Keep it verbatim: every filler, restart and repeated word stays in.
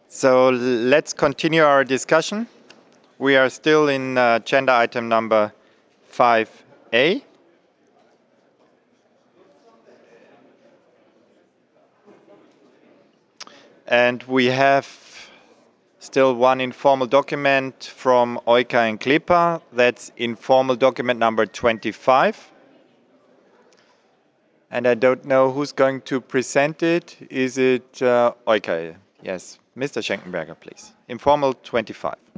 So let's continue our discussion. We are still in uh, agenda item number five A. And we have still one informal document from Oika and Klippa. That's informal document number twenty-five. And I don't know who's going to present it. Is it uh, Oika? Yes. Mister Schenkenberger, please. Informal twenty-five.